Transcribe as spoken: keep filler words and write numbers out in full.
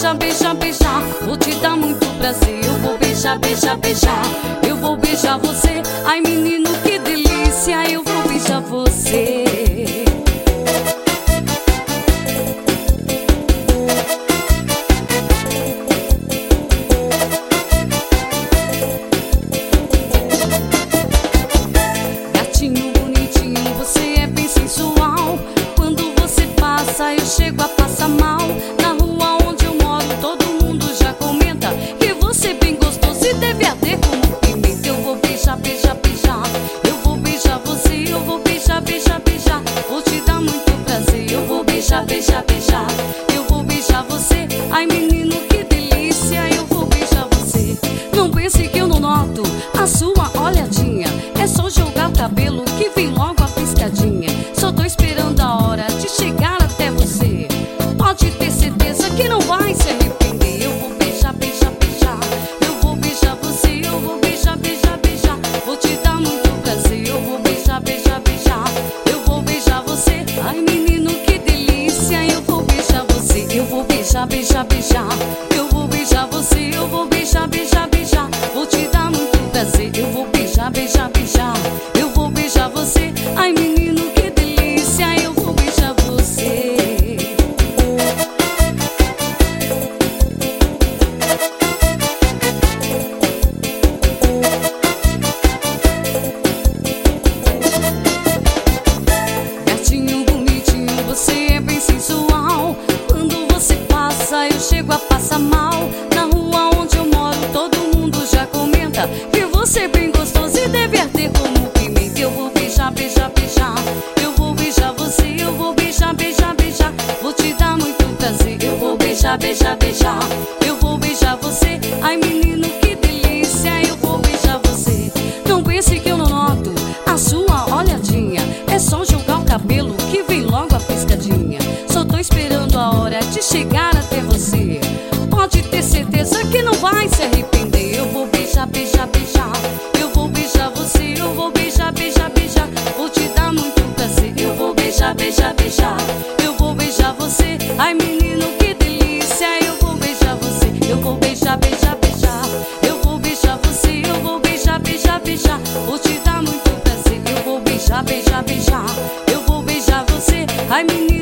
beijar, beijar, beijar, vou te dar muito prazer. Eu vou beijar, beijar, beijar, eu vou beijar você. Ai menino, que delícia, eu vou beijar você. Gatinho bonitinho, você é bem sensual. Quando você passa, eu chego a passar mal. Na rua onde eu moro, todo mundo já comenta que você é bem gostoso e deve arder como pimenta. Eu vou beijar, beijar, beijar, eu vou beijar você. Eu vou beijar, beijar, beijar, vou te dar muito prazer. Eu vou beijar, beijar, beijar, eu vou beijar você. Ai menino, que delícia, eu vou beijar você. Não pense que eu não noto a sua olhadinha, é só jogar o cabelo que vem logo a piscadinha. Só tô esperando a hora de chegar até você. Pode ter certeza que não vai se arrepender. Eu vou beijar, beijar, beijar, eu vou beijar você. Eu vou beijar, beijar, beijar, vou te dar muito prazer. Eu vou beijar, beijar, beijar, eu vou beijar você. Ai menino, que delícia, eu vou beijar você. Eu vou beijar, beijar, beijar, eu vou beijar você. Eu vou beijar, beijar, beijar, vou te dar muito prazer. Eu vou beijar, beijar, beijar, eu vou beijar você. Ai menino, que delícia, eu vou beijar você. Gatinho bonitinho, você é bem sensual. Quando você passa, eu chego a passar mal. Na rua onde eu moro, todo mundo já comenta que você é bem gostoso e deve arder como pimenta. Eu vou beijar, beijar, beijar, eu vou beijar você. Eu vou beijar, beijar, beijar, vou te dar muito prazer. Eu vou beijar, beijar, beijar, eu vou beijar você. Ai menino, que delícia, eu vou beijar você. Não pense que eu não noto a sua olhadinha, é só jogar o cabelo que vem logo a piscadinha. Só tô esperando a hora de chegar até você. Pode ter certeza que não vai se arrepender. Eu vou beijar, beijar, beijar, eu vou beijar você. Eu vou beijar, beijar, beijar, vou te dar muito prazer. Eu vou beijar, beijar, beijar, eu vou beijar você. Ai menino, que delícia, eu vou beijar você. Eu vou beijar, beijar, beijar, eu vou beijar você. Eu vou beijar, beijar, beijar, vou te dar muito prazer. Eu vou beijar, beijar, beijar, eu vou beijar você. Ai menino,